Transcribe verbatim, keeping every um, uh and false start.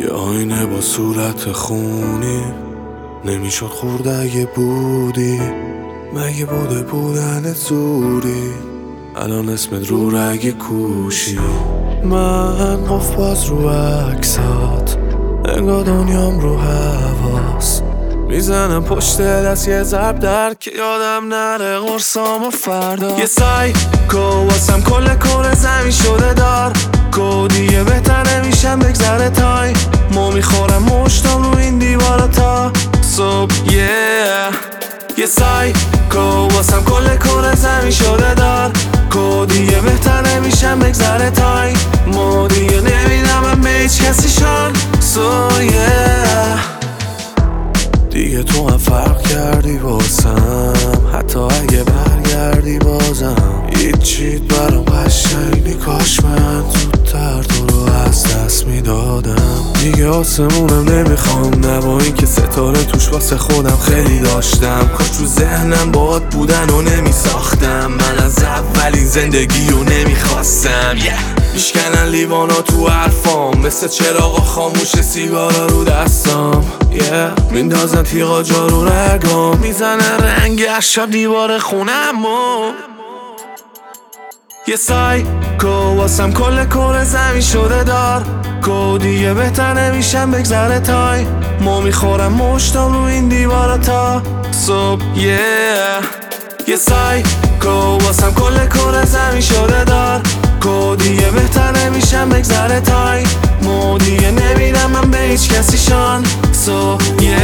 یه آینه با صورت خونی نمیشد خورده اگه بودی. مگه بوده بودن زوری الان اسمت رو رگ کوشی. من قف باز رو عکسات انگار دنیام رو حواس میزنم پشت دست یه ضرب در که یادم نره قرصام و فردا. یه سایکو واسم کل کره زمین شده دار کو دیگه بهتر نمیشم بگذره تای مو میخورم مشتم رو این دیوارا تا صبح. yeah. یه سایکو واسم کل کره زمین شده دار کو دیگه بهتر نمیشم بگذره تای مو دیگه نمیدم به هیچ کسی شان. so yeah. دیگه تو هم فرق کردی واسم حتی اگه برگردی بازم هیچیت برام قشنگ نی. کاش من زودتر تو رو از دست میدادم. دیگه آسمونم نمیخوام نه با این که ستاره توش واسه خودم خیلی داشتم. کاش تو ذهنم باهات بودن و نمیساختم. من از اولین زندگی رو نمیخواستم. yeah. میشکنن لیوانا تو حرفام مثل چراغا خاموش سیگارا رو دستام. yeah. میندازن تیغا جا رو رگام میزنن رنگ اشب دیوار خونمو. یه سایکو واسم کل کره زمین شده دار کو دیگه بهتر نمیشم بگذره تای مو میخورم مشتم رو این دیوارا تا صبح. yeah. یه سایکو واسم کل کره زمین شده دار کو دیگه بهتر نمیشم بگذره تای مو دیگه نمیدم من به هیچ کسی شان. so yeah.